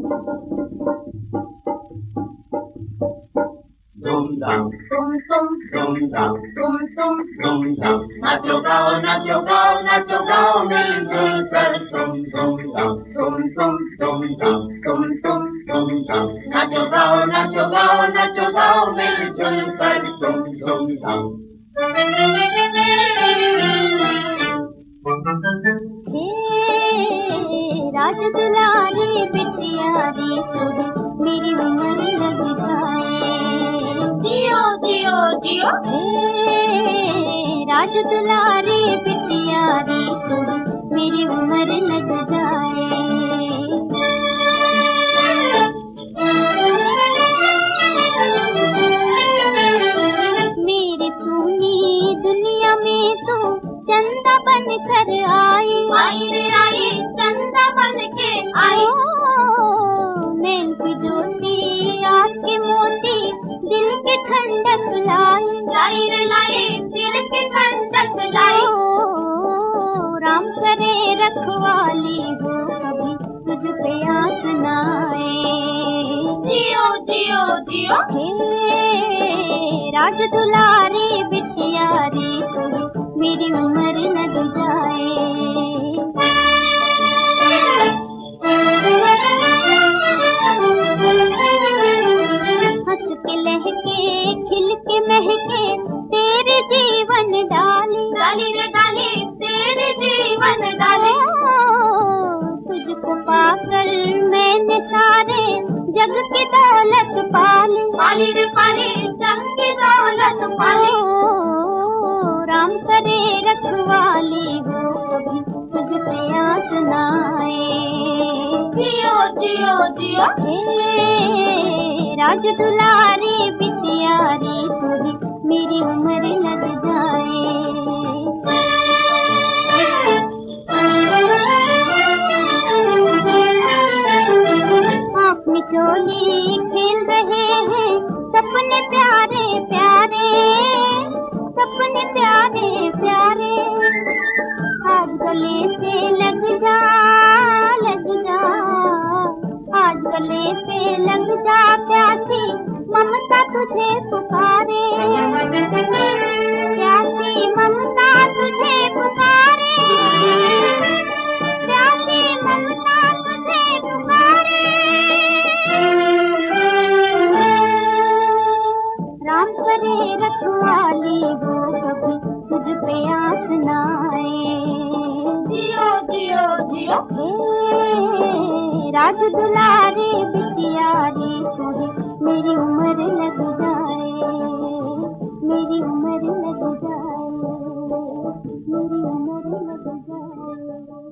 धूमधाम तुम धूमधाम तुम धूमधाम नाचो गाओ नाचो गाओ नाचो गाओ मिलजुल कर तुम धूमधाम धूमधाम तुम धूमधाम नाचो गाओ नाचो गाओ नाचो गाओ मिलजुल कर तुम धूमधाम। राज दुलारी बिटिया री मेरी उम्र लग जाए। जियो जियो जियो राज दुलारी बिटिया री मेरी उम्र लग जाए। मेरी सुनी दुनिया में तो चंदा बन कर आई। आई रे आई चंदा बन के आई। नैन की ज्योति आँख के मोती दिल की ठंडक लाई। लाई रे लाई दिल की ठंडक लाई। राम करे रखवाली हो कभी तुझ पे आँच न आए। जियो जियो जियो राज दुलारी बिटिया री मेरी उम्र लग जाए। हंस के लहके खिल के महके तेरे जीवन डाली। डाली रे डाली तेरे जीवन डाली। तुझको पाकर मैंने सारे जग की दौलत पाली। पाली रे पाली जग की दौलत पाली। राम करे रखवाली हो कभी तुझ पे आँच न आए। जियो जियो जियो राज दुलारी बिटिया री मेरी उम्र लग जाए। आँख में चोली खेल रहे हैं सपने प्यारे प्यारे। सपने प्यारे प्यारे आज गले से लग जा लग जा। आज गले से लग जा प्यासी ममता तुझे पुकारे। प्यासी ममता तुझे पुकारे। प्यासी ममता तुझे पुकारे। राम करे रखवाली हो कभी तुझ पे आँच न आए। जियो जियो जियो राज दुलारी बिटिया री मेरी उम्र लग जाए। मेरी उम्र लग जाए। मेरी उम्र लग जाए।